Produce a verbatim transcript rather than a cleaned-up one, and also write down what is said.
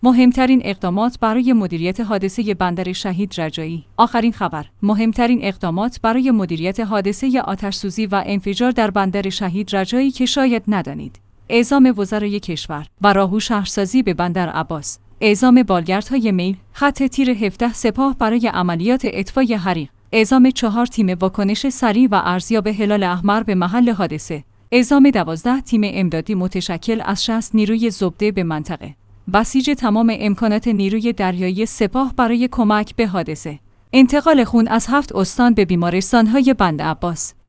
مهمترین اقدامات برای مدیریت حادثه بندر شهید رجایی. آخرین خبر: مهمترین اقدامات برای مدیریت حادثه آتش‌سوزی و انفجار در بندر شهید رجایی که شاید ندانید. اعزام وزرای کشور و راهو شهرسازی به بندر عباس. اعزام بالگردهای میل، خط تیر هفده سپاه برای عملیات اطفای حریق. اعزام چهار تیم واکنش سریع و ارزیاب هلال احمر به محل حادثه. اعزام دوازده تیم امدادی متشکل از شصت نیروی زبده به منطقه. بسیج تمام امکانات نیروی دریایی سپاه برای کمک به حادثه. انتقال خون از هفت استان به بیمارستان‌های بند عباس.